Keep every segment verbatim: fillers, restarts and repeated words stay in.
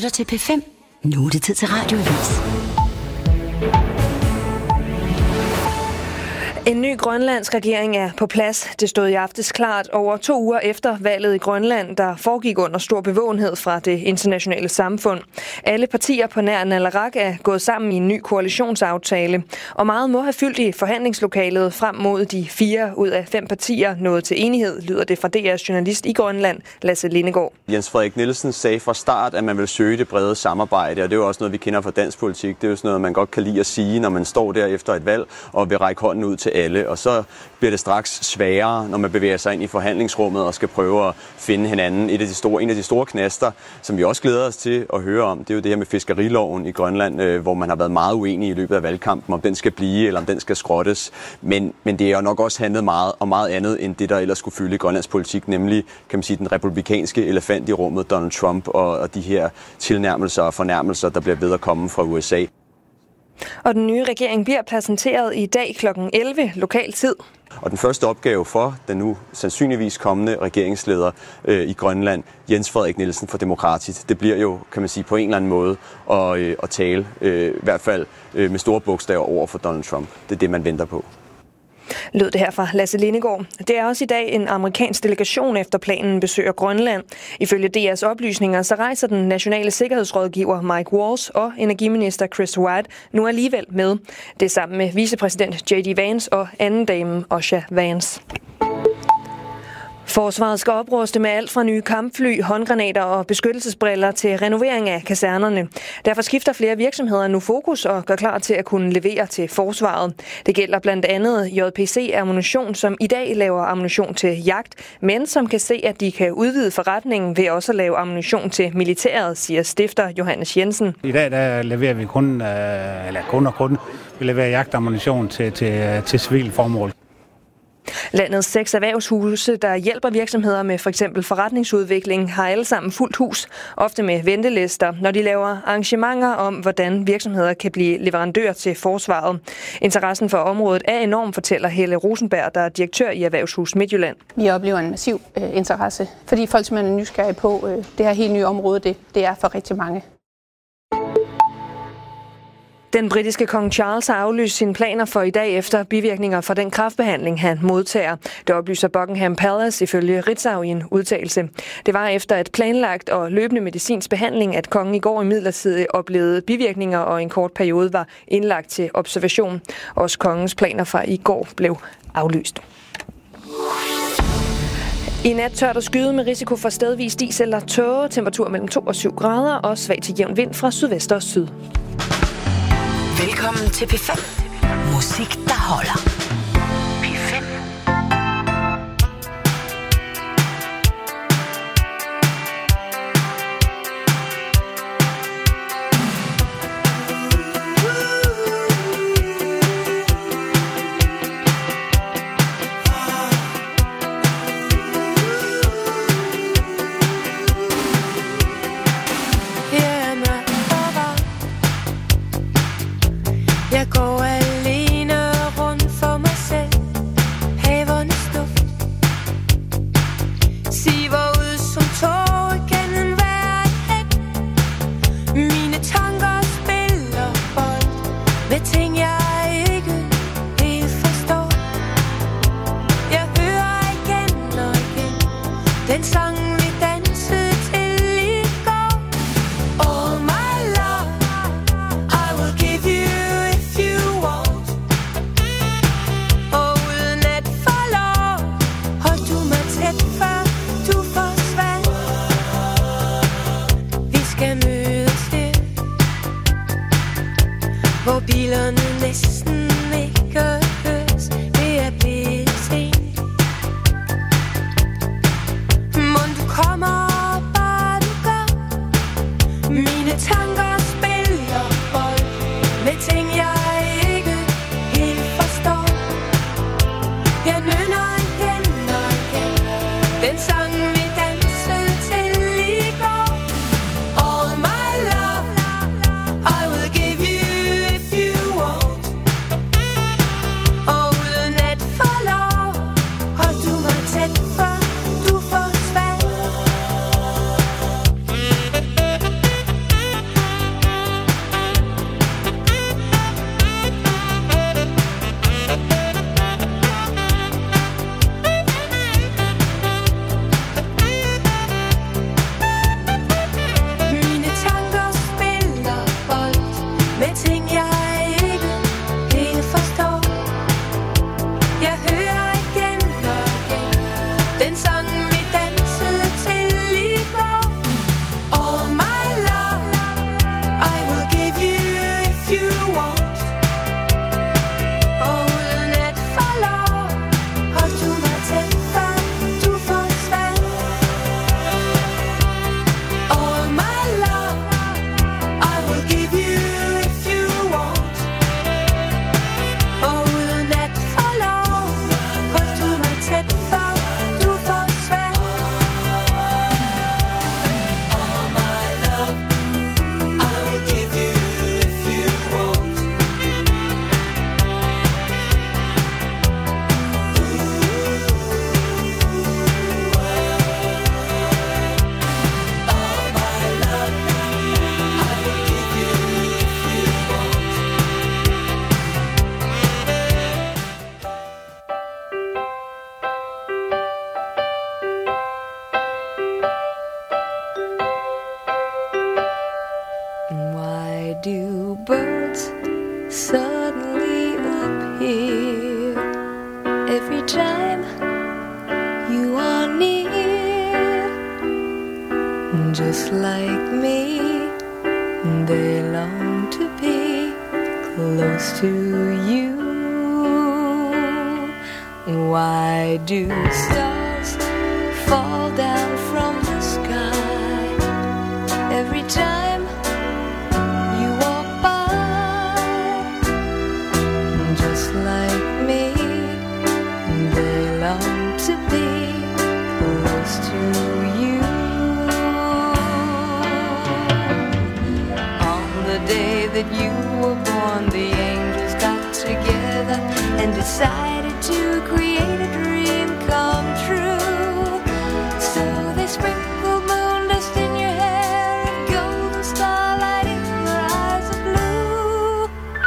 lytter til P fem. Nu er det tid til Radioavis. En ny grønlandsk regering er på plads. Det stod i aftes klart over to uger efter valget i Grønland, der foregik under stor bevågenhed fra det internationale samfund. Alle partier på nær Naleraq er gået sammen i en ny koalitionsaftale, og meget må have fyldt i forhandlingslokalet frem mod de fire ud af fem partier nået til enighed, lyder det fra D R's journalist i Grønland, Lasse Lindegaard. Jens Frederik Nielsen sagde fra start, at man vil søge det brede samarbejde, og det er jo også noget, vi kender fra dansk politik. Det er jo sådan noget, man godt kan lide at sige, når man står der efter et valg og vil række hånden ud til alle, og så bliver det straks sværere, når man bevæger sig ind i forhandlingsrummet og skal prøve at finde hinanden. Et af de store, en af de store knaster, som vi også glæder os til at høre om, det er jo det her med fiskeriloven i Grønland, øh, hvor man har været meget uenig i løbet af valgkampen, om den skal blive eller om den skal skrottes. Men, men det er jo nok også handlet meget om meget andet end det, der ellers skulle fylde i Grønlands politik, nemlig kan man sige, den republikanske elefant i rummet, Donald Trump, og, og de her tilnærmelser og fornærmelser, der bliver ved at komme fra U S A. Og den nye regering bliver præsenteret i dag klokken elleve lokal tid. Og den første opgave for den nu sandsynligvis kommende regeringsleder øh, i Grønland, Jens Frederik Nielsen for Demokratisk, det bliver jo, kan man sige, på en eller anden måde at, øh, at tale, øh, i hvert fald øh, med store bogstaver over for Donald Trump. Det er det, man venter på. Lød det her fra Lasse Lindegaard. Det er også i dag en amerikansk delegation efter planen besøger Grønland. Ifølge D R's oplysninger, så rejser den nationale sikkerhedsrådgiver Mike Waltz og energiminister Chris White nu alligevel med. Det er sammen med vicepræsident J D Vance og anden dame Osha Vance. Forsvaret skal opruste med alt fra nye kampfly, håndgranater og beskyttelsesbriller til renovering af kasernerne. Derfor skifter flere virksomheder nu fokus og gør klar til at kunne levere til forsvaret. Det gælder blandt andet J P C Ammunition, som i dag laver ammunition til jagt, men som kan se, at de kan udvide forretningen ved også at lave ammunition til militæret, siger stifter Johannes Jensen. I dag der leverer vi kun, eller kun og kun, vi leverer jagtammunition til, til, til civile formål. Landets seks erhvervshuse, der hjælper virksomheder med for eksempel forretningsudvikling, har alle sammen fuldt hus, ofte med ventelister, når de laver arrangementer om, hvordan virksomheder kan blive leverandør til forsvaret. Interessen for området er enorm, fortæller Helle Rosenberg, der er direktør i Erhvervshus Midtjylland. Vi oplever en massiv øh, interesse, fordi folk simpelthen er nysgerrige på øh, det her helt nye område, det, det er for rigtig mange. Den britiske kong Charles har aflyst sine planer for i dag efter bivirkninger fra den kræftbehandling, han modtager. Det oplyser Buckingham Palace ifølge Ritzau i en udtalelse. Det var efter et planlagt og løbende medicinsk behandling, at kongen i går imidlertid oplevede bivirkninger og en kort periode var indlagt til observation. Også kongens planer fra i går blev aflyst. I nat tørt og skyde med risiko for stedvis dis eller tåge, temperatur mellem to og syv grader og svag til jævn vind fra sydvest og syd. Velkommen til P fem. Musik, der holder. P fem. Jeg går alene rundt for mig selv. Havernes duft siver ud som tårer gennem hvert hæk. Mine tanker spiller bold med ting jeg ikke helt forstår. Jeg hører igen og igen den sang vi dansede til i går. Oh my love, I will give you hvor bilerne næsten ikke høres. Det er blevet sent. Mon just like me, they long to be close to you. Why do stars fall down from the sky every time you walk by? Just like me, they long to be close to you. On the day that you were born, the angels got together and decided to create a dream come true. So they sprinkled moon dust in your hair and golden starlight in your eyes of blue.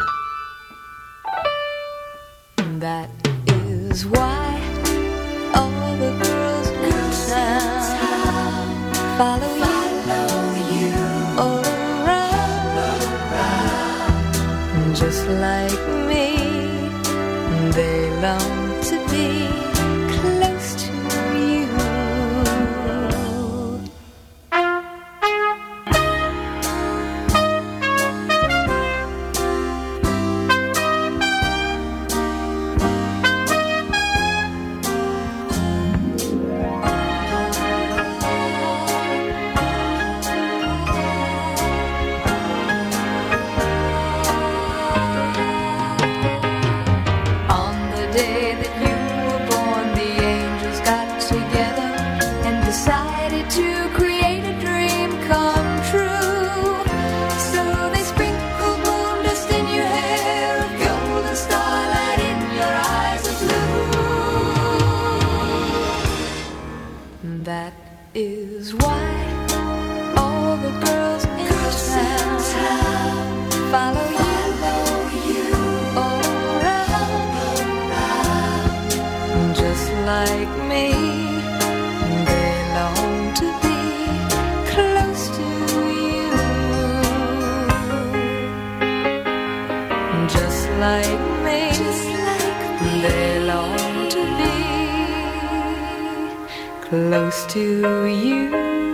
That is why all the girls in town follow you all around. Just like me, they long to be close to you. On the day that you were born, the angels got together and decided to create a dream come true. So they sprinkled moon dust in your hair, of golden starlight in your eyes of blue. That is why all the girls in town follow you all around. Just like me, they long to be close to you. Just like me, they long to be close to you.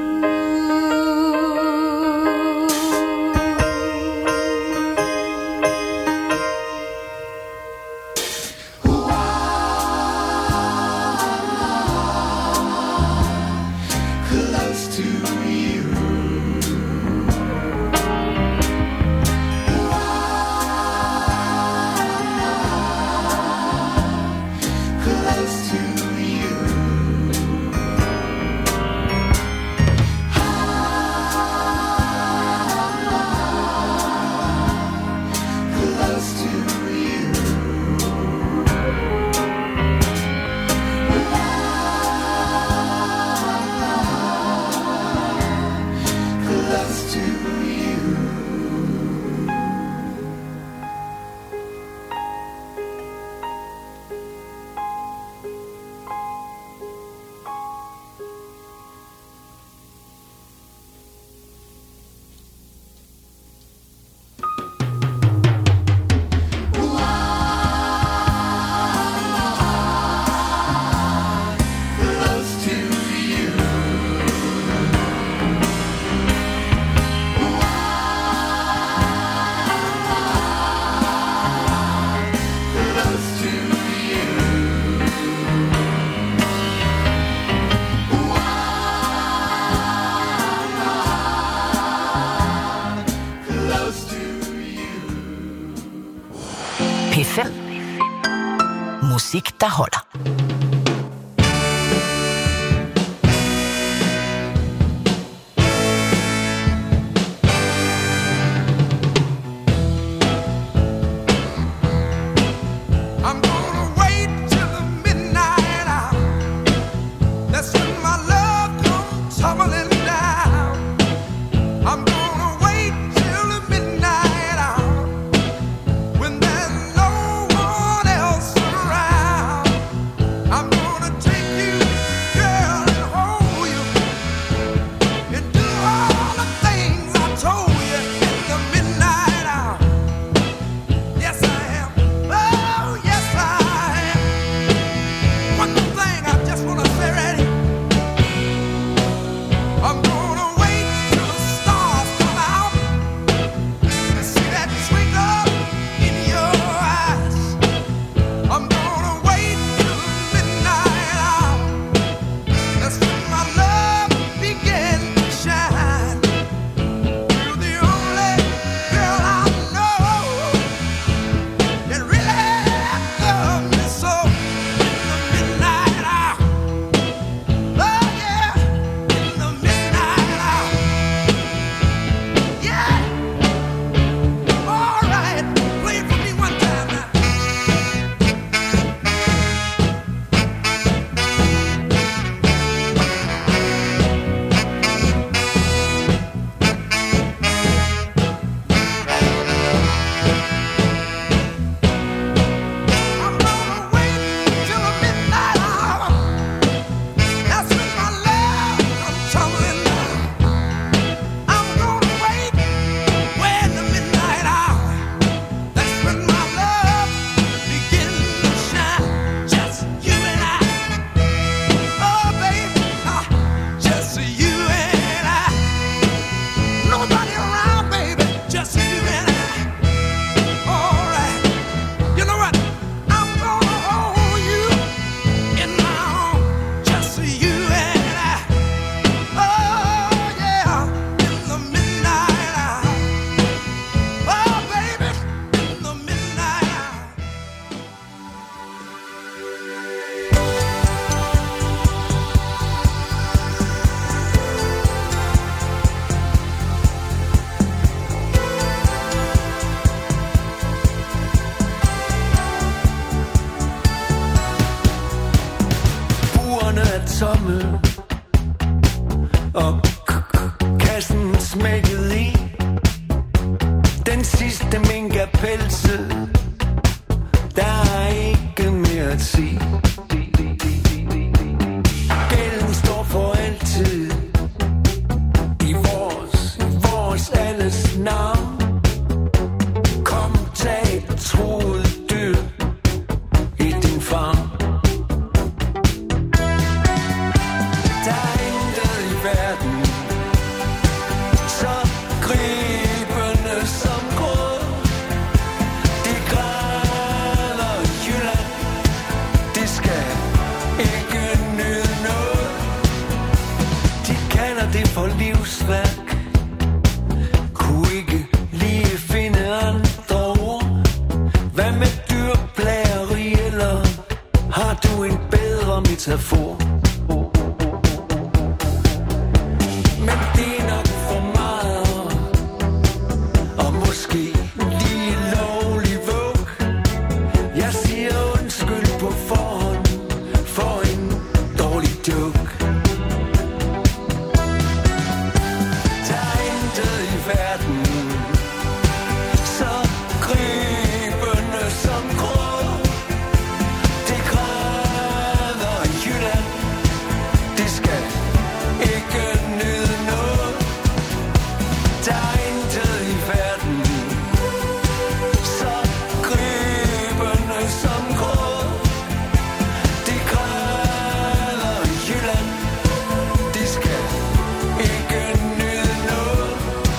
P fem. Musik, der holder. When there's no one else around, tomme, og kassen smækket i. Den sidste mink er pelset, der er ikke mere at sige. Gælden står for altid i vores, i vores alles navn. Kom, tag et troet dyr i din favn. Der er intet i verden så gribende som gråd. De græder Jylland, de skal ikke nyde noget. De kalder det for livsværk, kunne ikke lige finde andre ord. Hvad med dyrplageri, eller har du en bedre metafor? Men det er nok for meget, og måske lige lovlig våg. Jeg siger undskyld på forhånd for en dårlig joke. Der er intet i verden så gribende som gråd. Det græder Jylland, det skal ikke nyde noget. Der er intet i verden så gribende som gråd. Det græder Jylland, det skal ikke nyde noget.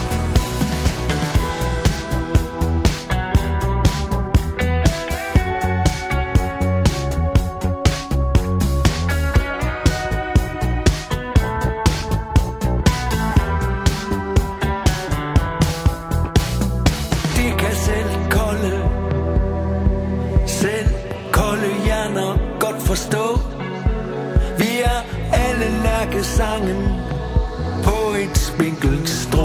De kan selv kolde, selv kolde hjerner godt forstå. Vi er alle lærkesangen på et spinkelt strå.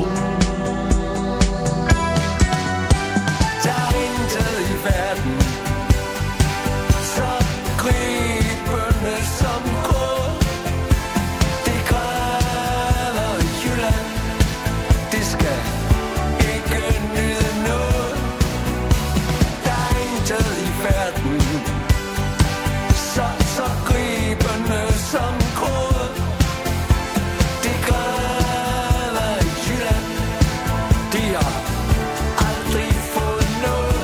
Der er intet i verden så gribende som gråd. Det græder Jylland, det skal ikke nyde noget. Der er intet i verden så, så gribende som gråd. Det græder Jylland, de har aldrig fået noget.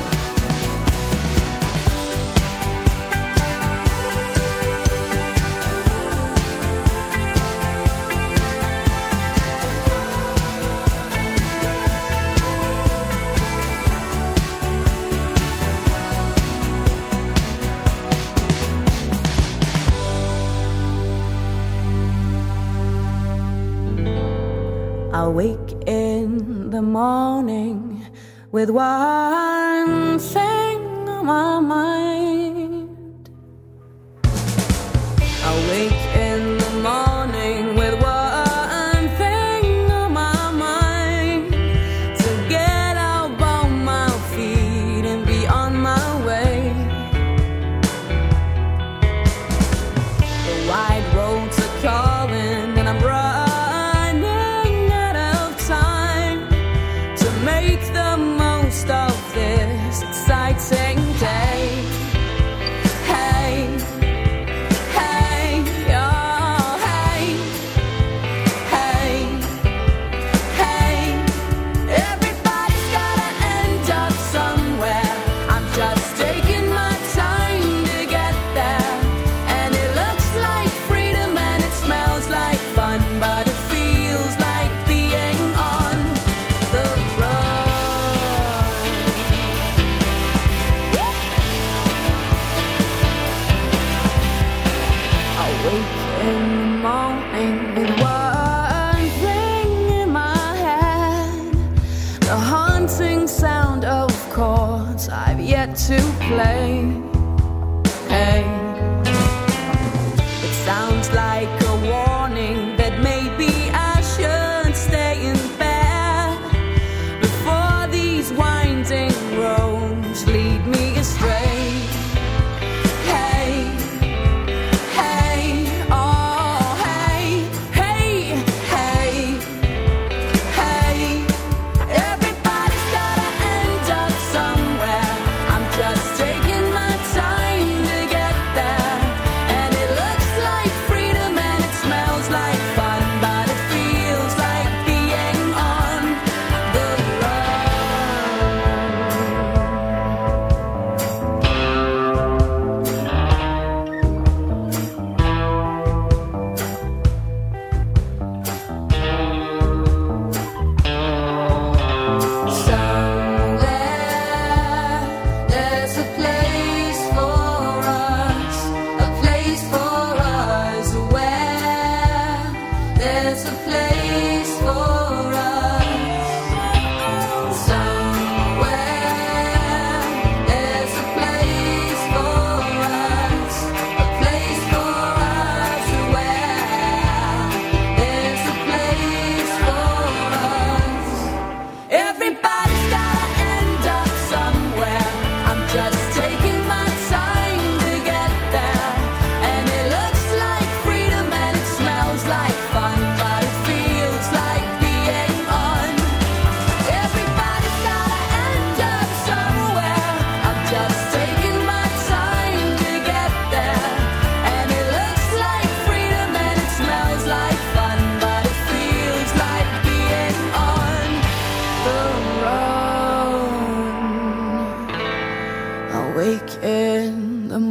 I wake in the morning with one thing on my mind. I wake in the morning with one thing on my mind. To get up on my feet and be on my way. The wide roads are calling and I'm running of this exciting day. Hey, hey, oh, hey, hey, hey. Everybody's gotta end up somewhere. I'm just taking my time to get there. And it looks like freedom and it smells like fun, but it feels like being on the road. Wake in the morning with one thing in my head. The haunting sound of chords I've yet to play. Hey, it sounds like a warning that maybe I should stay in bed before these winding roads lead me astray. Hey, hey, oh.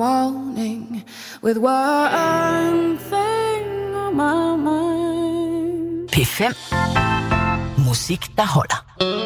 morning with one thing on my mind. P fem. Musik, der holder.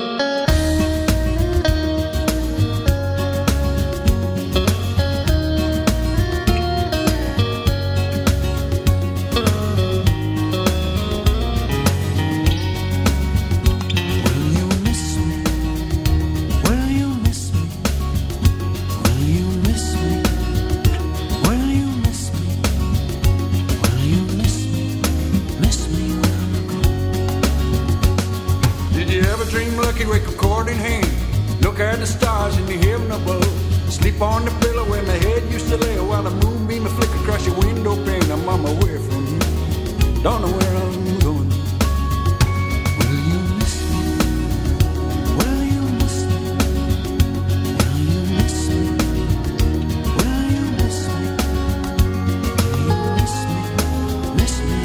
Wake up cord in hand, look at the stars in the heaven above. Sleep on the pillow where my head used to lay, while the moonbeam would flicker across your window pane. I'm on my way from you, don't know where I'm going. Will you miss me? Will you miss me? Will you miss me? Will you miss me? Will you miss me? Miss me?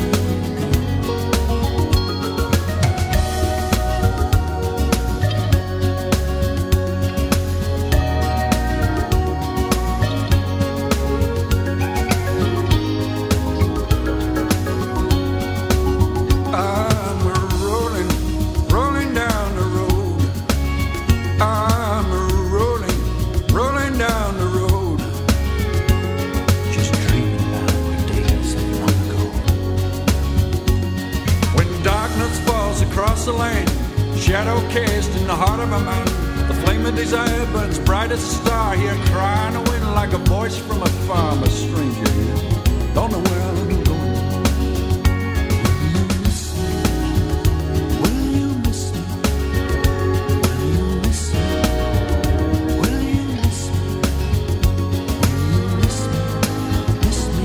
The land, shadow cast in the heart of my mind. The flame of desire burns bright as a star. Here crying a wind like a voice from afar. I'm a stranger here, don't know where I'm going. Will you miss me? Will you miss me? Will you miss me? Will you miss me? Miss me?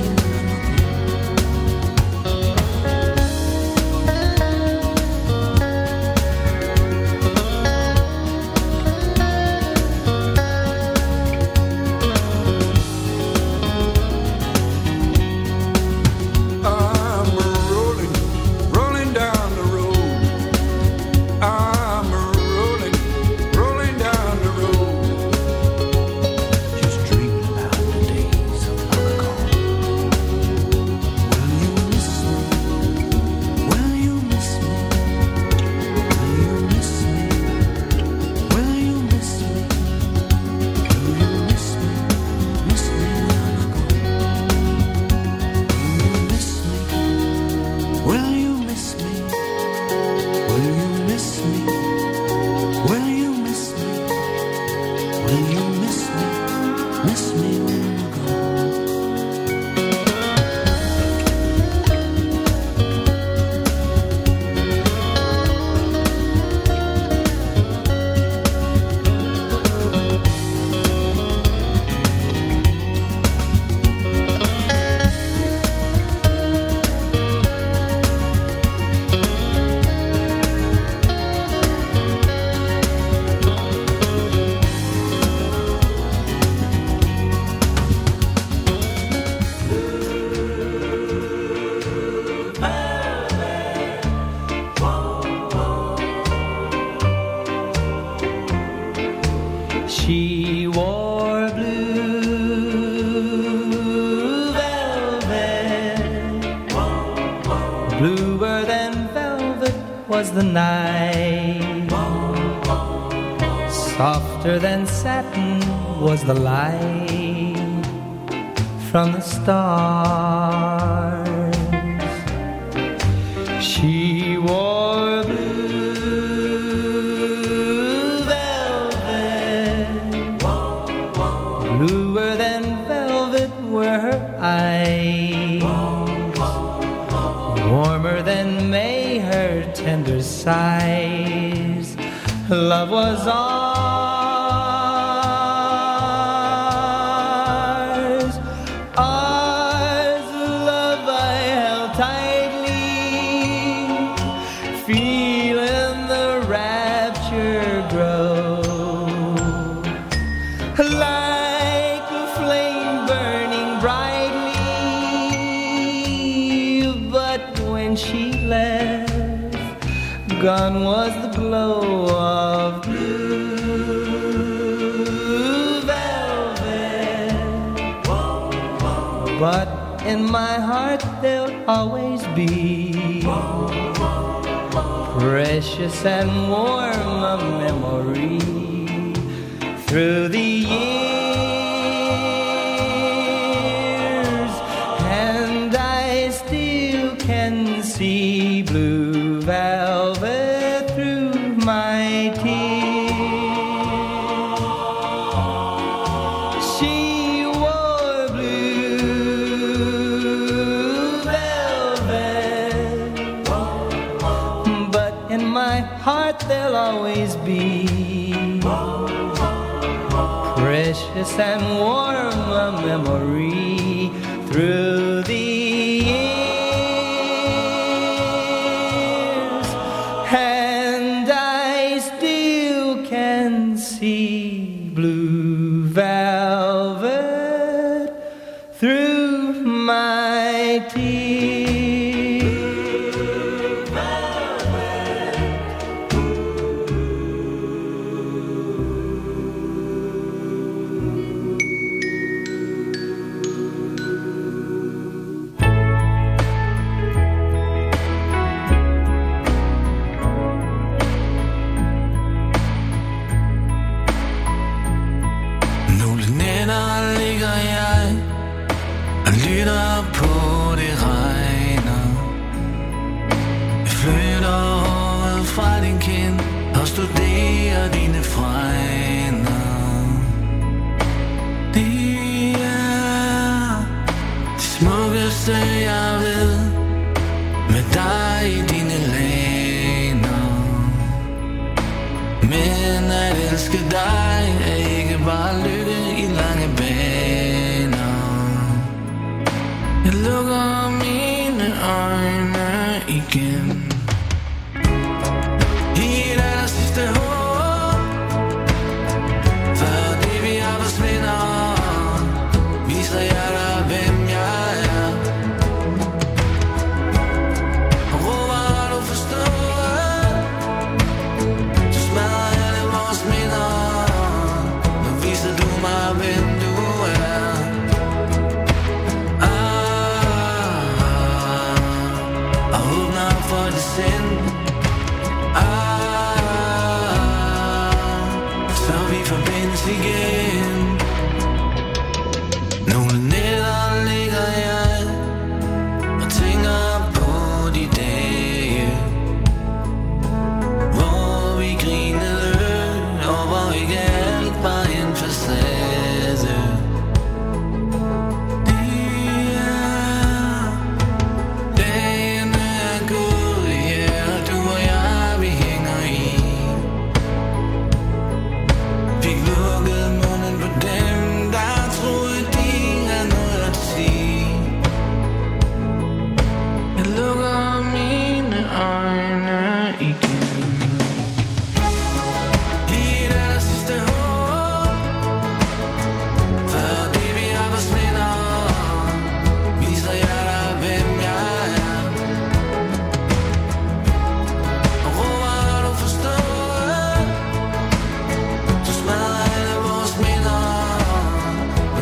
She wore blue velvet, bluer than velvet was the night, softer than satin was the light from the stars. She wore bluer than velvet were her eyes, warmer than May her tender sighs. Love was ours, ours, love I held tightly, feeling the rapture grow. Like a flame burning brightly, but when she left, gone was the glow of blue velvet. in my heart they'll always be precious and warm a memory through the years, and I still can see blue velvet through my tears. She wore blue velvet, but in my heart there'll always be precious and warm a memory through the years, and I still can see blue velvet through my tears. Studerer dine fregner. Det er det smukkeste jeg ved, med dig i dine læner. Men at elske dig er ikke bare lykke i lange baner. Jeg lukker mine øjne igen.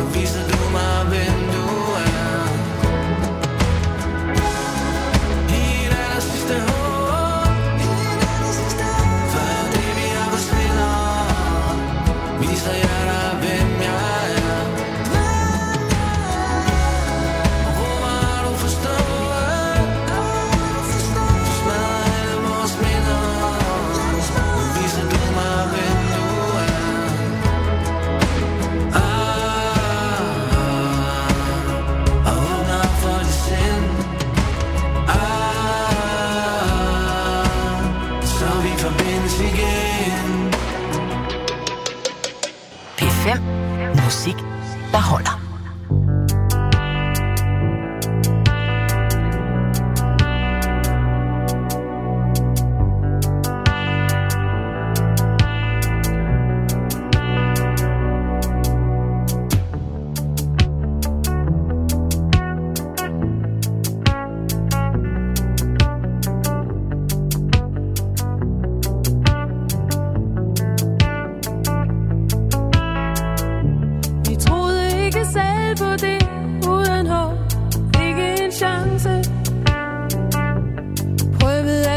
He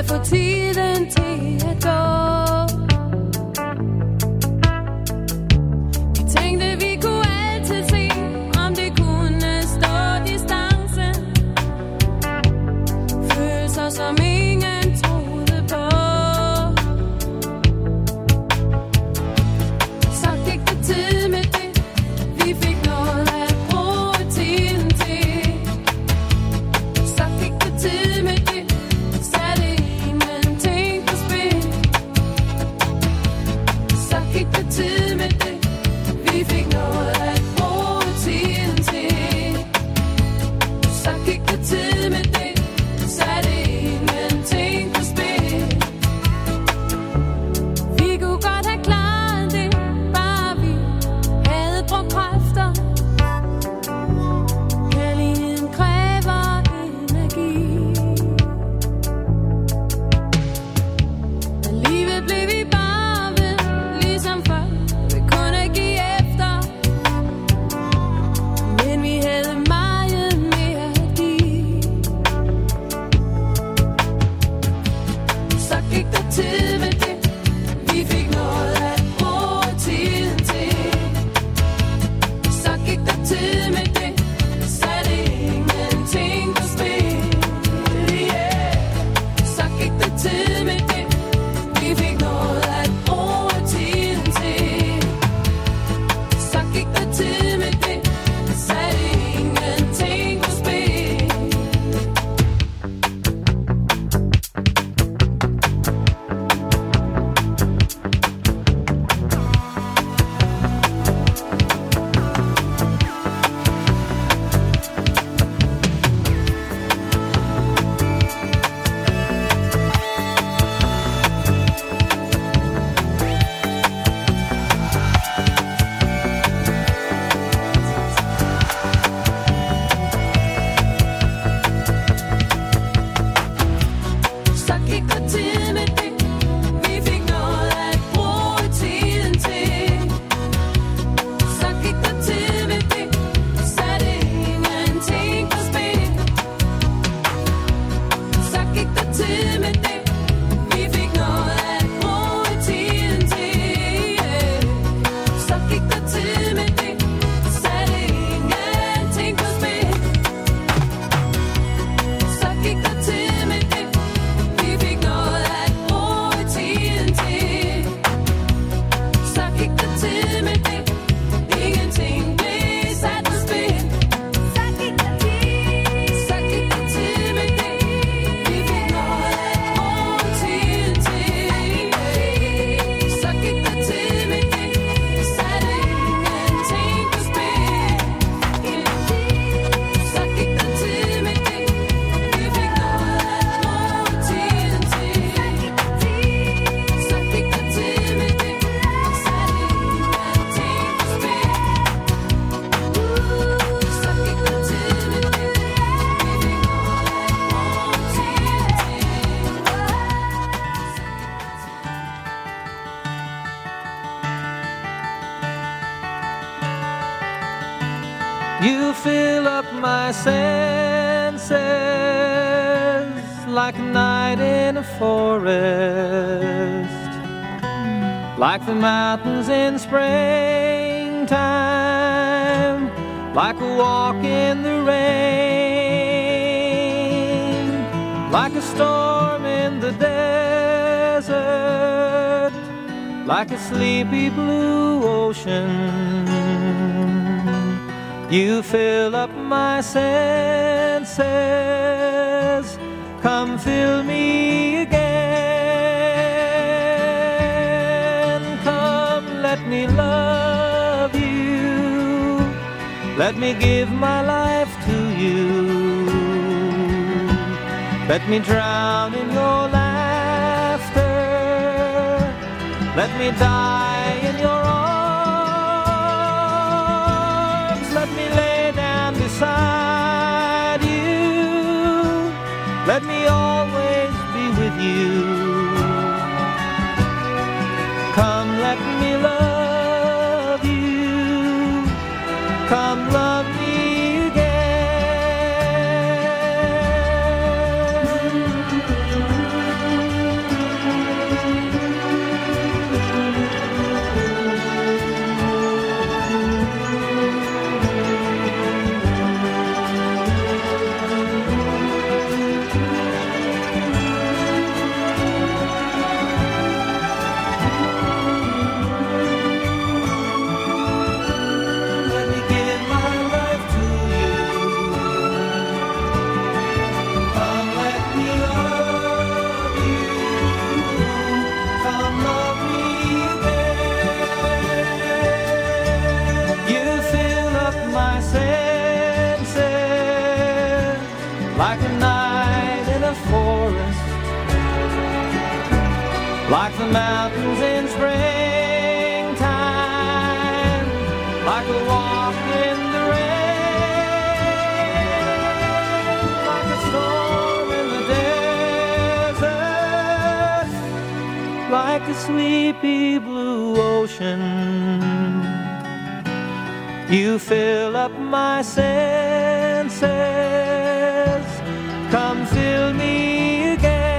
få tiden til at gå. Vi tænkte, vi kunne altid se, om det kunne stå distance. Følelser, som ingen troede på. Så gik det tid med det, vi fik noget at bruge tiden til. Så gik det tid med det, satte ingenting på spil. Så gik det tid med det, vi fik noget at bruge tiden til. Så gik det tid med det, satte ingenting på spil. Vi kunne godt have klaret det, bare vi havde brugt kræfter. Kærligheden kræver energi. Alligevel blev vi bare ved, ligesom før. Vi kunne give efter, men vi havde meget mere at give. Så gik der tid med det, vi fik noget at bruge tiden til. Så gik der tid med det, satte ingenting på spil. Yeah. Så gik der tid med det, vi fik noget at bruge tiden til. Så gik der tid med det, satte ingenting på spil. Så gik der tid med det, vi fik noget at bruge tiden til. Så gik der tid med det, satte ingenting på spil. Så gik der tid med det, vi fik noget at bruge tiden til. Så gik der tid med det, satte ingenting på spil. Så gik der tid med det, vi fik noget at bruge tiden til. Så gik der tid med det, ingenting blev sat på spil. Så gik der tid, så gik der tid med det, vi fik noget at bruge tiden til. Så gik der tid med det, satte ingenting på spil. Så gik der tid med det, vi fik noget at bruge tiden til. Så gik der tid med det, satte ingenting på spil. Så gik der tid med det, vi fik noget at bruge tiden til. You fill up my senses like a night in a forest, like the mountains in springtime, like a walk in the rain, like a storm in the desert, like a sleepy blue ocean. You fill up my senses, come fill me again. Come, let me love you, let me give my life to you. Let me drown in your laughter, let me die in your arms. Let me lay down beside you, let me always be with you. Come, let me love you, come love me again. like a night in a forest, like the mountains in springtime, like a walk in the rain, like a storm in the desert, like a sleepy blue ocean. You fill up my senses, come fill me again.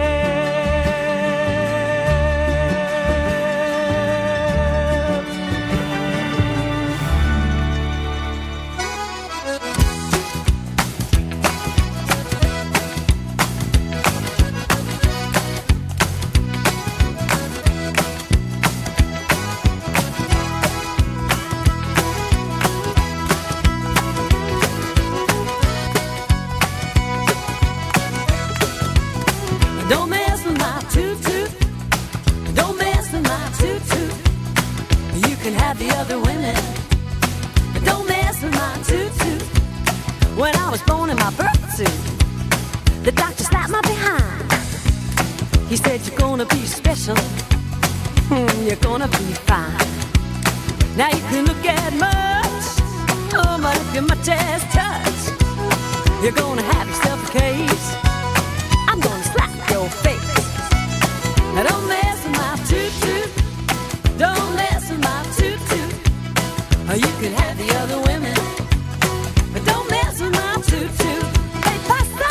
Don't mess with my toot-toot. Don't mess with my toot-toot. You can have the other women. Don't mess with my toot-toot. When I was born in my birth suit, the doctor slapped my behind. He said, you're gonna be special. Hmm, you're gonna be fine. Now you can look at much. Oh, but if you much as touch, you're gonna have yourself a case. I'm gonna slap your face. Now don't mess with my toot-toot. Don't mess with my toot-toot. Or you can have the other women, but don't mess with my toot-toot. Hey, pasta!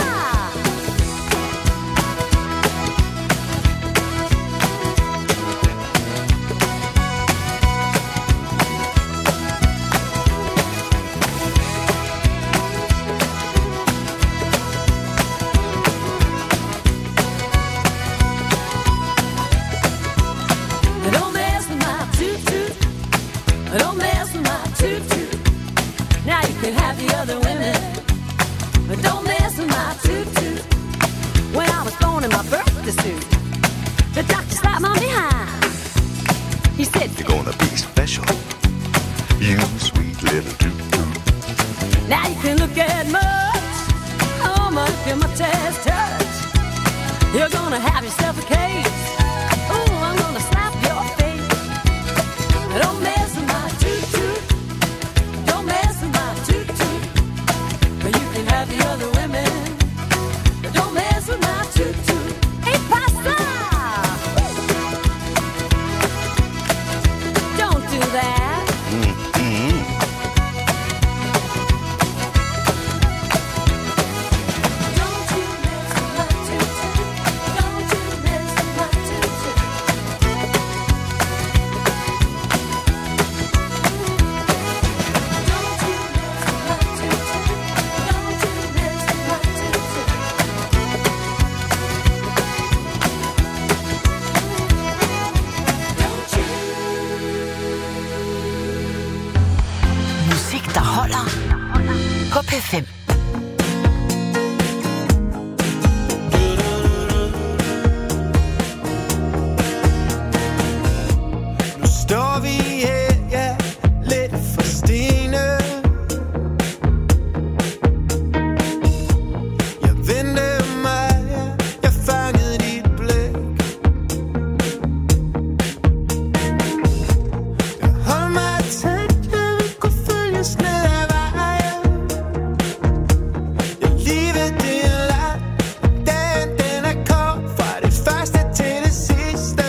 Don't mess with my toot-toot. Don't mess with my toot-toot. Now you can have the other women, but don't mess with my toot-toot. When I was born in my birthday suit, the doctor slapped my behind. He said, you're gonna be special, you sweet little toot-toot. now you can look at much. Oh, much in my chest touch. You're gonna have yourself a case. Oh, I'm gonna slap your face. Don't mess with my toot-toot. Don't mess with my toot-toot. But you can have the other women. But don't mess with my toot-toot. Hey, pasta! Don't do that. Mm-hmm. Don't you mess with my toot-toot. Don't you mess with my toot-toot. Don't you mess with my toot-toot. Don't you mess with my toot-toot. Don't you. Musik, der holder på P fem. Nu står vi her, ja, lidt for stene. Jeg vendte mig, ja, jeg fangede dit blik. Jeg holder mig tæt, jeg vil kunne følges ned ad vejen. Jeg livet det er langt, dagen den er kort, fra det første til det sidste.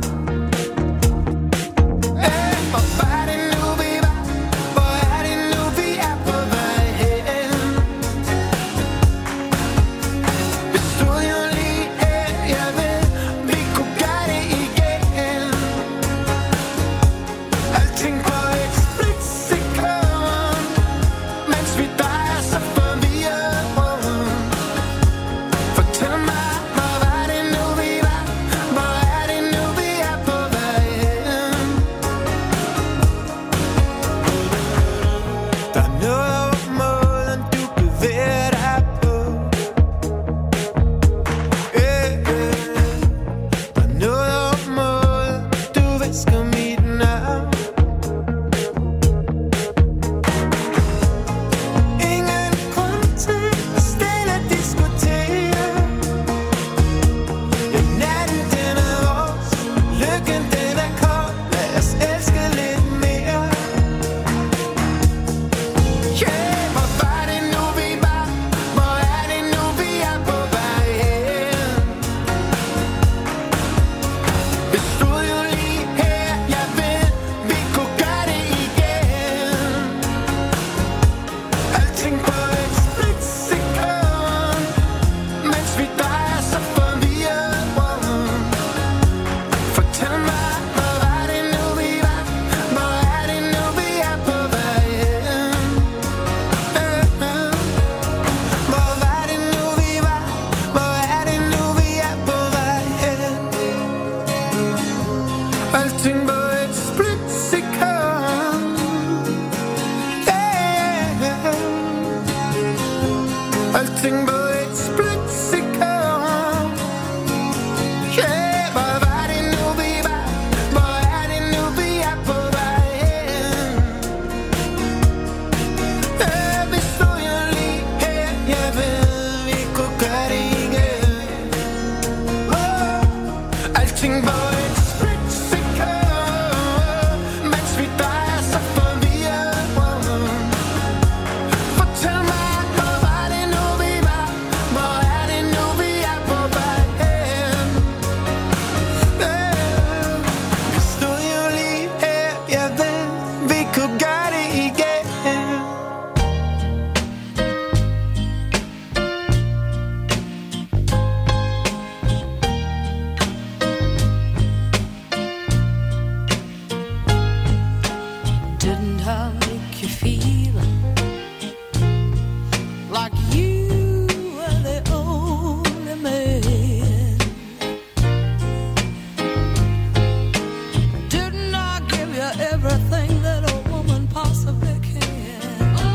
Eh, hvor var det nu vi var? Hvor er det nu vi er på vej hen? Vi stod jo lige her, jeg ved, vi kunne gøre det igen. Alting på et splitsekund, mens vi drejer så forvirret rundt. Fortæl mig, hvor var det nu vi var? Hvor er det nu vi er på vej hen? Der er noget over måden du bevæger dig på. Eh, eh. Der er noget over måden du visker mit navn. Ingen grund til at stille diskutere. For et splitsekund, mens vi drejer så forvirret. Fortæl mig, hvor var det nu vi var? Hvor er det nu vi er på vej hen? Vi stod jo lige her, jeg ved, vi kunne gøre det igen. Didn't I make you feel like you were the only man? Didn't I give you everything that a woman possibly can?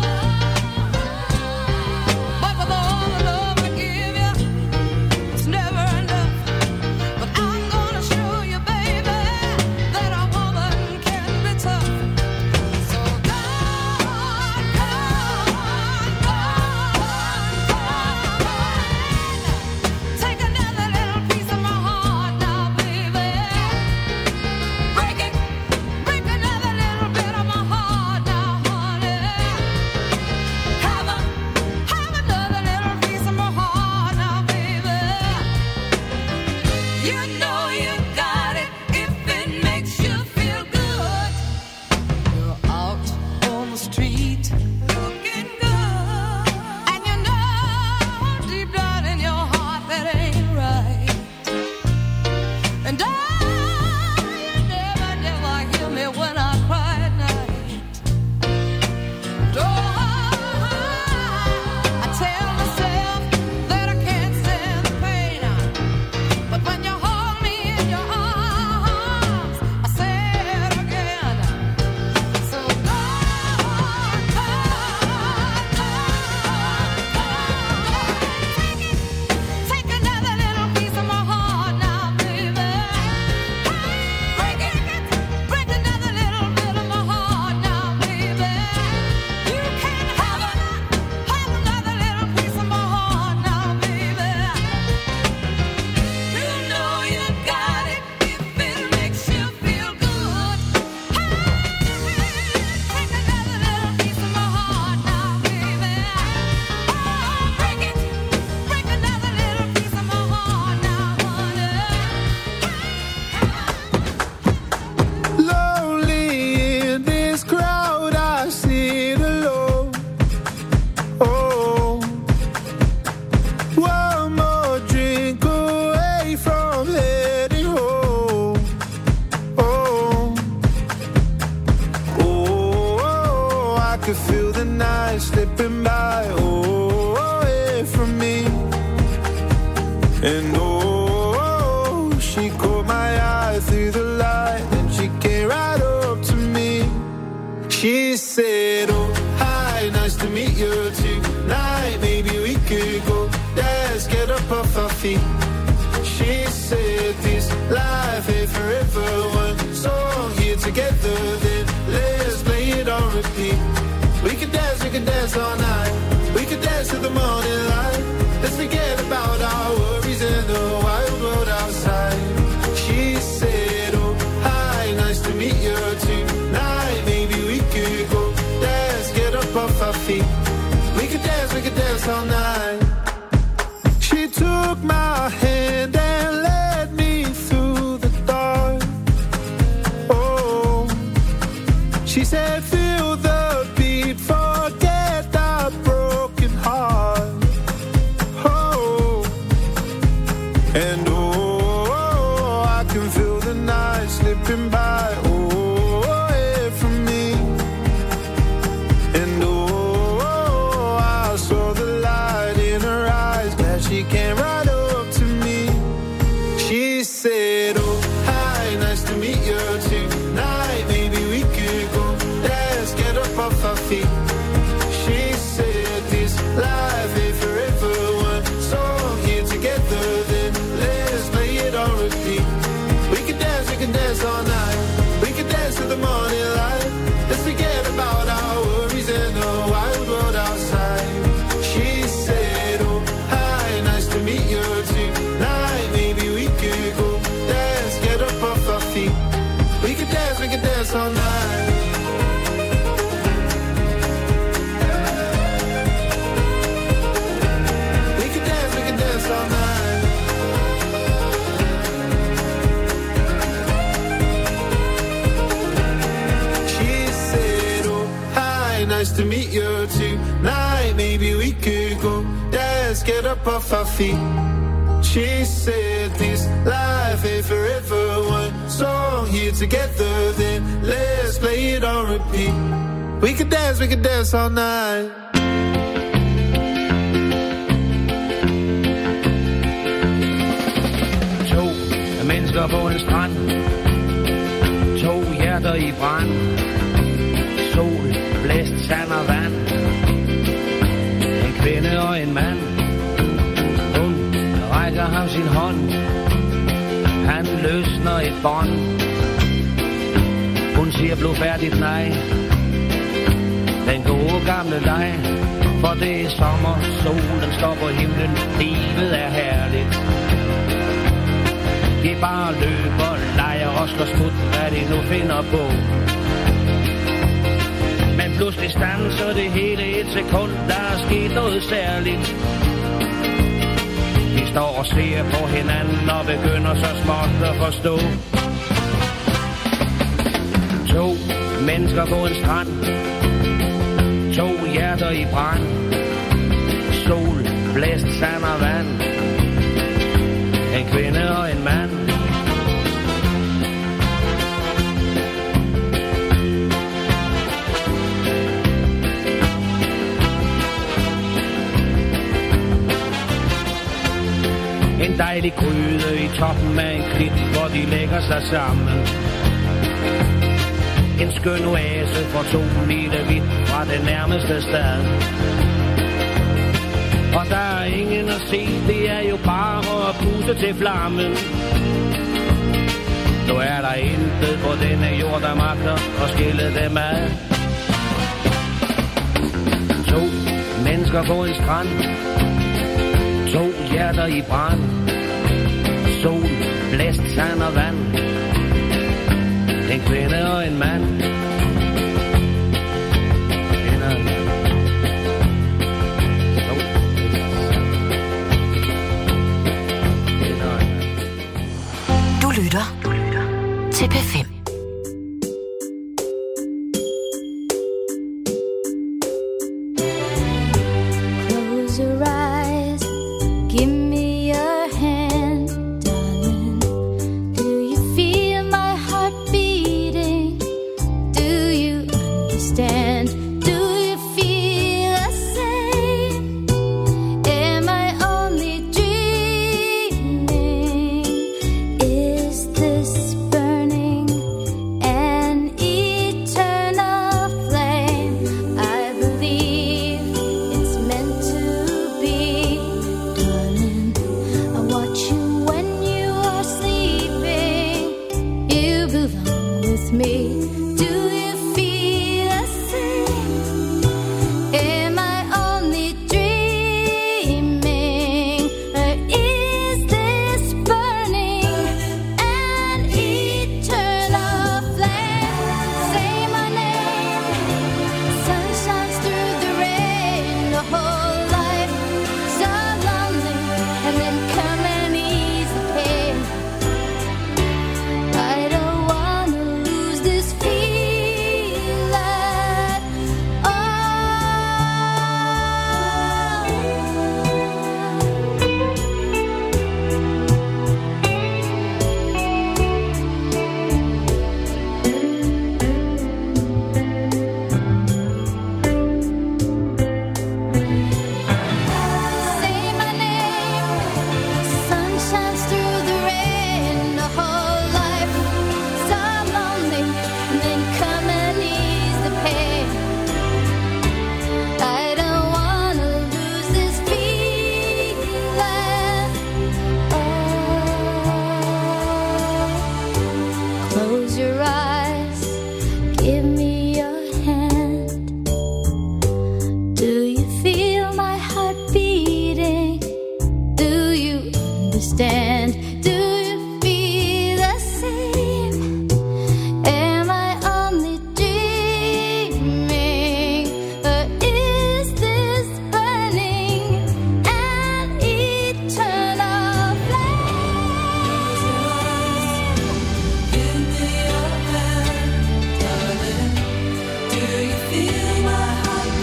But with all the love I give you, it's never enough. But I'm gonna show you, baby, that a woman can be tough. So go on, go on, go on, go on. Take another little piece of my heart now, baby. Break it, break another little bit of my heart now, honey. Have a, have another little piece of my heart now, baby. You know you got it if it makes you feel good. You're out on the street looking good, and you know deep down in your heart that ain't right. And oh, you never, never hear me when I cry at night. And oh, I tell myself that I can't stand the pain. But when you hold me in your arms, I say it again. So go on, go on, go on. Take another little piece of my heart now, baby. Break it, break another little bit of my heart now, baby. You can have it, have another little piece of my heart now, baby. You know you got it if it makes you feel good. Take another little piece of my heart now, baby. Oh, break it, break another little piece of my heart now, honey. Lonely in this crowd, I sit alone. Oh, one more drink away from heading home. Oh, oh, I could feel the night slipping by. Oh, away from me. And oh, she caught my eye through the light, and she came right up to me. She said, oh, hi, nice to meet you tonight. Maybe we could go dance, get up off our feet. She said, this life ain't forever. One song here together, then let's play it on repeat. We could dance, we could dance all night. We could dance to the morning light. Let's forget about our worries in the wild world outside. She said, oh, hi, nice to meet you tonight. Maybe we could go dance, get up off our feet. We could dance, we could dance all night. She took my hand and led me through the dark. Oh, she said, feel the beat, forget that broken heart. Oh, and oh, I can feel the night slipping by. Oh, away from me. And oh, I saw the light in her eyes. Glad she came right up to me. to meet you tonight. Maybe we could go dance, get up off our feet. She said this life ain't forever. One song here together, then let's play it on repeat. We could dance, we could dance all night. To mennesker på en strand, to hjerter i brand. Sol, blæst, sand og vand. En kvinde og en mand. Hun rækker ham sin hånd. Han løsner et bånd. Hun siger blodfærdigt nej. Den gode gamle leg. For det er sommer, solen står på himlen. Livet er herligt. De bare løber, leger og slår smut, hvad de nu finder på. Men pludselig standser det hele et sekund, der er sket noget særligt. De står og ser på hinanden og begynder så småt at forstå. To mennesker på en strand, to hjerter i brand. Sol, blæst, sand og vand. En kvinde og en mand. En dejlig gryde i toppen af en klit, hvor de lægger sig sammen. En skøn oase for to mile vidt fra det nærmeste sted. Og der er ingen at se, det er jo bare at puste til flammen. Nu er der intet på denne jord, der magter at skille dem ad. To mennesker på en strand, to hjerter i brand. Sol, blæst, sand og vand. En kvinde og en mand. Du lytter til P fem. Close your eyes, give me your hand, darling. Do you feel my heart beating? Do you understand? Do you feel the same? Am I only dreaming? Is this burning an eternal flame? I believe it's meant to be, darling. I watch you when you are sleeping. You belong with me. Do you feel the same? Am I only dreaming? Or is this burning an eternal flame? Say my name. Sun shines through the rain. The whole life so lonely, and then come and ease the pain. I don't wanna lose this feeling. Oh. Say my name. Sun shines through the rain. The whole life so lonely, and then come and ease the pain. I don't wanna lose this feeling. Oh. Close your eyes, give me your hand. Do you feel my heart beating? Do you understand? Do you feel the same? Am I only dreaming? Or is this burning an eternal flame? Give me your hand, darling. Do you feel my heart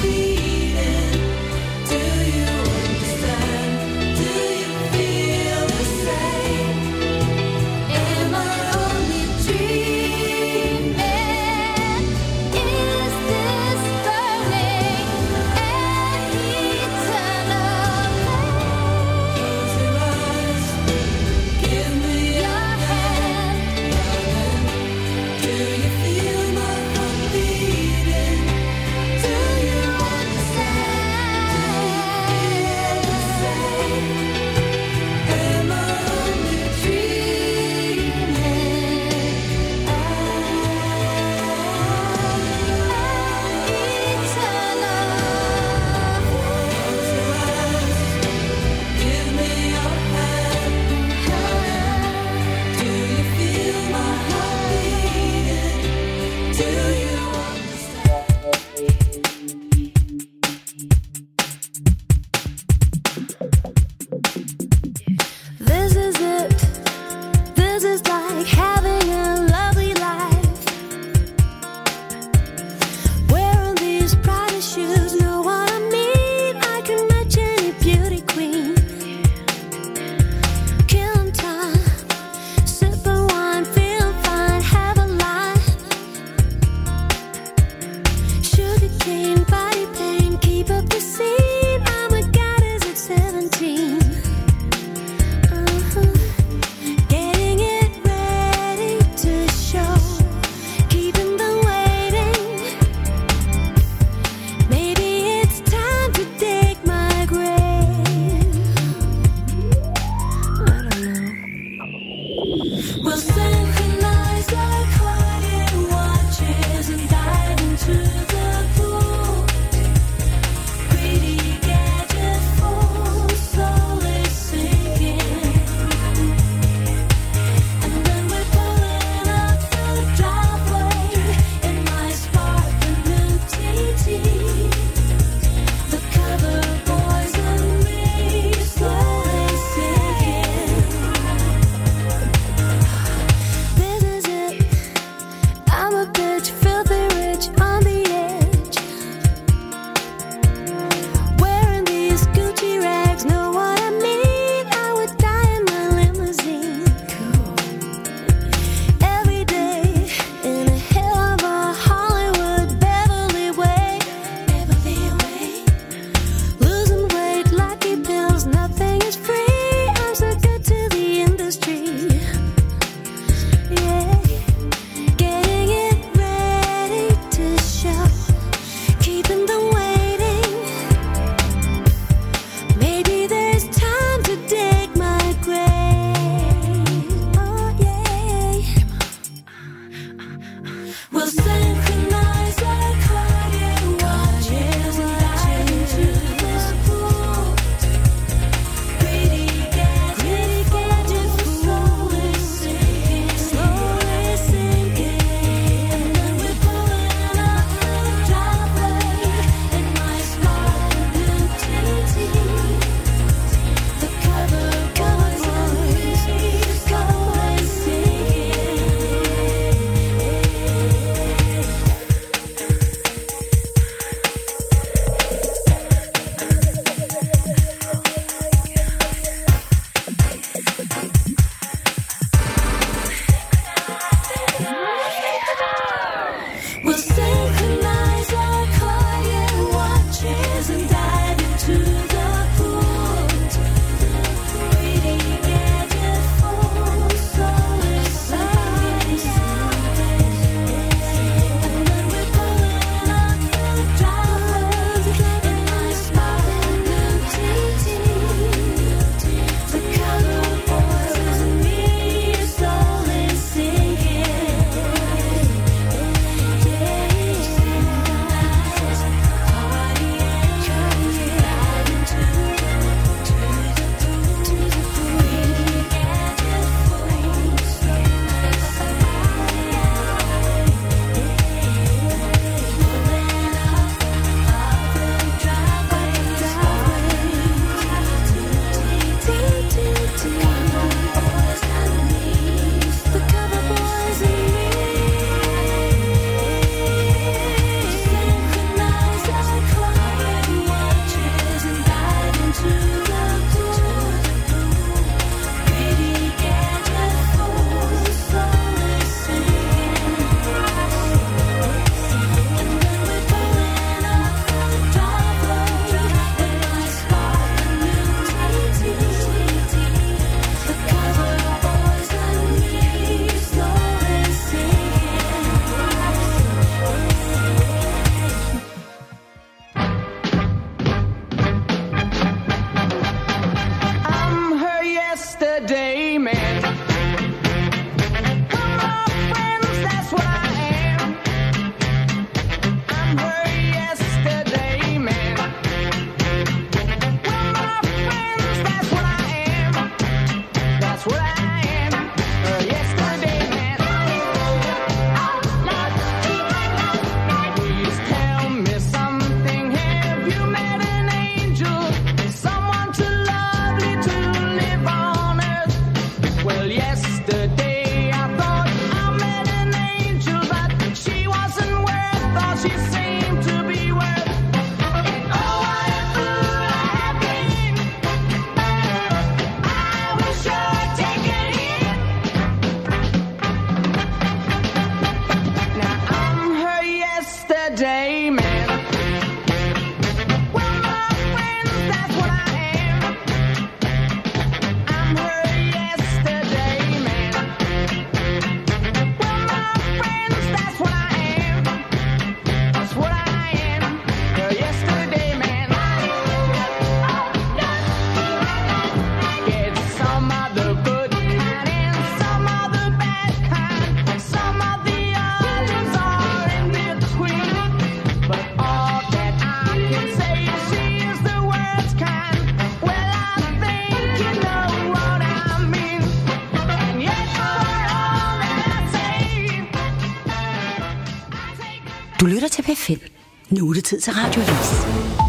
Du lytter til P fem. Nu er det tid til Radioavis.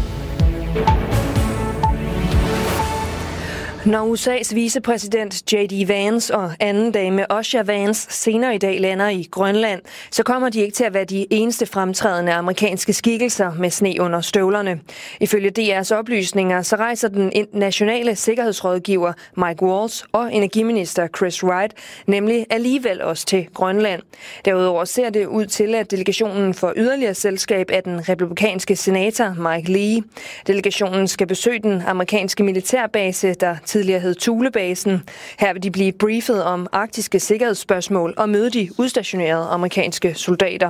Når U S A's vicepræsident J D Vance og anden dame Osha Vance senere i dag lander i Grønland, så kommer de ikke til at være de eneste fremtrædende amerikanske skikkelser med sne under støvlerne. Ifølge D R's oplysninger, så rejser den nationale sikkerhedsrådgiver Mike Waltz og energiminister Chris Wright nemlig alligevel også til Grønland. Derudover ser det ud til, at delegationen får yderligere selskab af den republikanske senator Mike Lee. Delegationen skal besøge den amerikanske militærbase, der tidligere hed Thulebasen. Her vil de blive briefet om arktiske sikkerhedsspørgsmål og møde de udstationerede amerikanske soldater.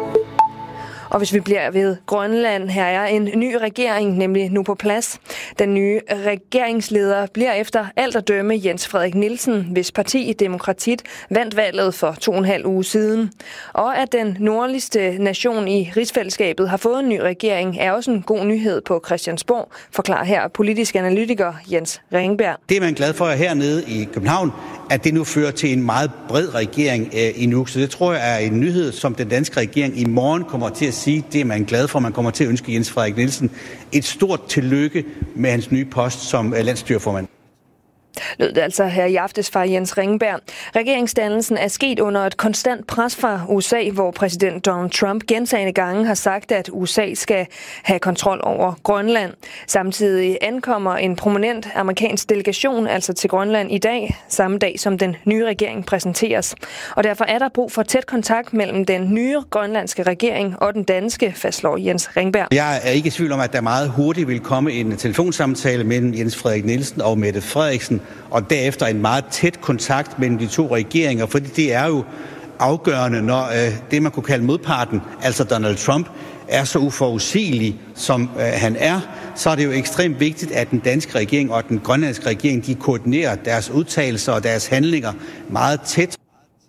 Og hvis vi bliver ved Grønland, her er en ny regering nemlig nu på plads. Den nye regeringsleder bliver efter alt at dømme Jens Frederik Nielsen, hvis parti Demokratiet vandt valget for to og en halv uge siden. Og at den nordligste nation i rigsfællesskabet har fået en ny regering, er også en god nyhed på Christiansborg, forklarer her politisk analytiker Jens Ringberg. Det er man glad for hernede i København, at det nu fører til en meget bred regering øh, i Nuuk. Så det tror jeg er en nyhed, som den danske regering i morgen kommer til at sige. Det er man glad for. Man kommer til at ønske Jens Frederik Nielsen et stort tillykke med hans nye post som øh, landsstyreformand. Lød det altså her i aftes fra Jens Ringberg. Regeringsdannelsen er sket under et konstant pres fra U S A, hvor præsident Donald Trump gentagne gange har sagt, at U S A skal have kontrol over Grønland. Samtidig ankommer en prominent amerikansk delegation altså til Grønland i dag, samme dag som den nye regering præsenteres. Og derfor er der brug for tæt kontakt mellem den nye grønlandske regering og den danske, fastslår Jens Ringberg. Jeg er ikke i tvivl om, at der meget hurtigt vil komme en telefonsamtale mellem Jens Frederik Nielsen og Mette Frederiksen, og derefter en meget tæt kontakt mellem de to regeringer, fordi det er jo afgørende, når øh, det, man kunne kalde modparten, altså Donald Trump, er så uforudsigelig, som øh, han er, så er det jo ekstremt vigtigt, at den danske regering og den grønlandske regering, de koordinerer deres udtalelser og deres handlinger meget tæt.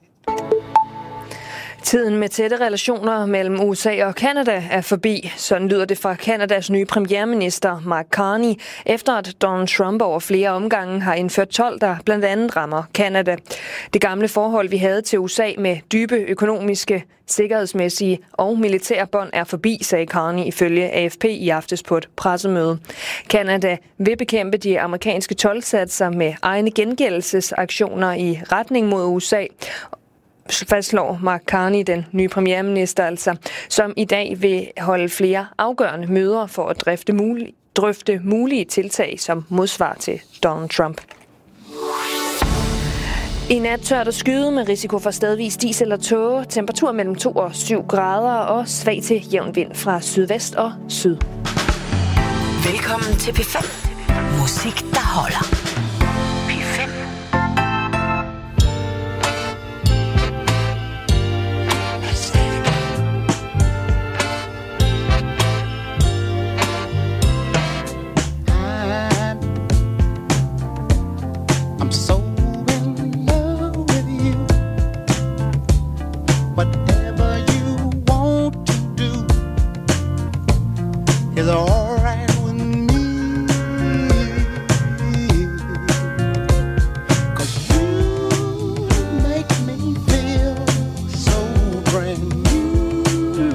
Tiden med tætte relationer mellem U S A og Canada er forbi. Sådan lyder det fra Canadas nye premierminister Mark Carney, efter at Donald Trump over flere omgange har indført told, der blandt andet rammer Canada. Det gamle forhold, vi havde til U S A med dybe økonomiske, sikkerhedsmæssige og militære bånd er forbi, sagde Carney ifølge A F P i aftes på et pressemøde. Canada vil bekæmpe de amerikanske toldsatser med egne gengældelsesaktioner i retning mod U S A, fastslår Mark Carney, den nye premierminister altså, som i dag vil holde flere afgørende møder for at drøfte mulige, drøfte mulige tiltag som modsvar til Donald Trump. I nat tørt og skyde med risiko for stedvis dis eller tåge, temperatur mellem to og syv grader og svag til jævn vind fra sydvest og syd. Velkommen til P fem. Musik, der holder. P fem. I'm so in love with you. Whatever you want to do is all right with me. 'Cause you make me feel so brand new.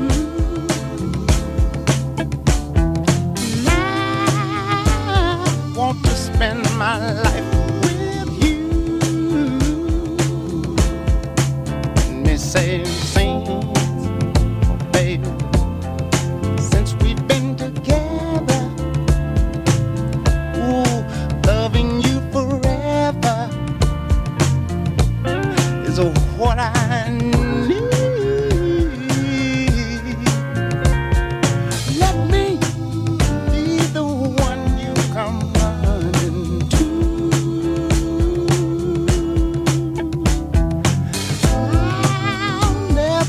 I want to spend my life same things, baby, since we've been together. Ooh, loving you forever is what I need. Let me be the one you come running to. I'll never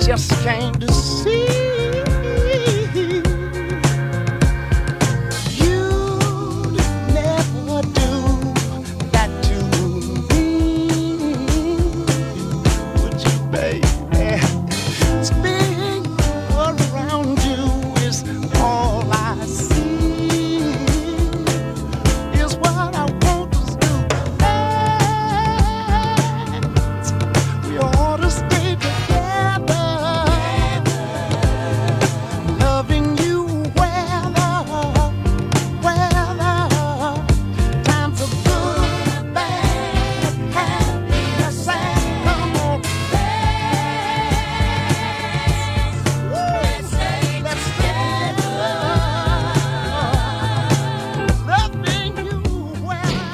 just came to see. You'd never do that to me, would you, baby? Spinning around you is all I see. Is what I want to do. We ought to stay together, loving you weather, weather. Times are good, bad, happy or sad. Come on, let's stay together, loving you weather.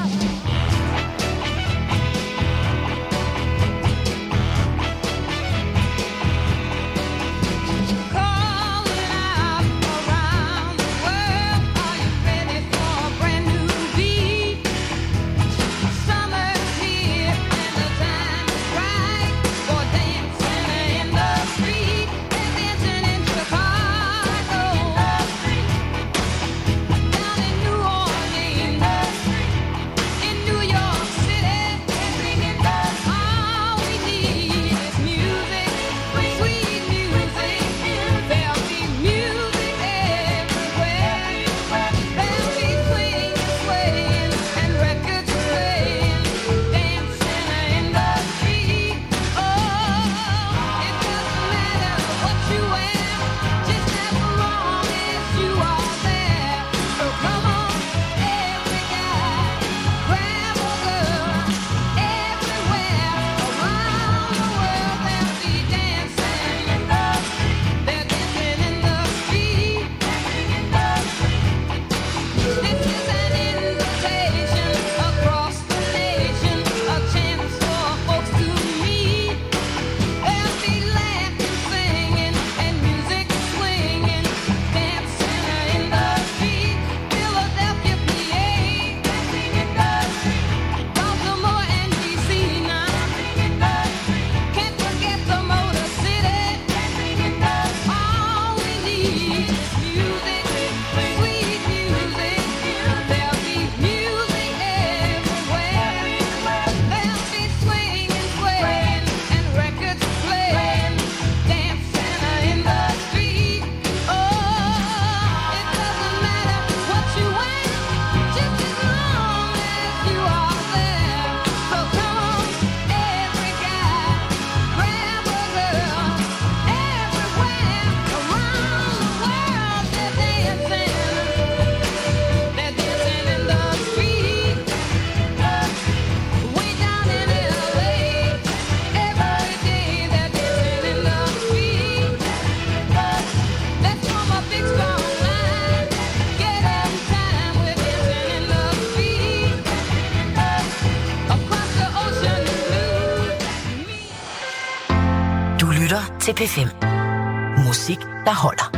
Til P fem. Musik, der holder.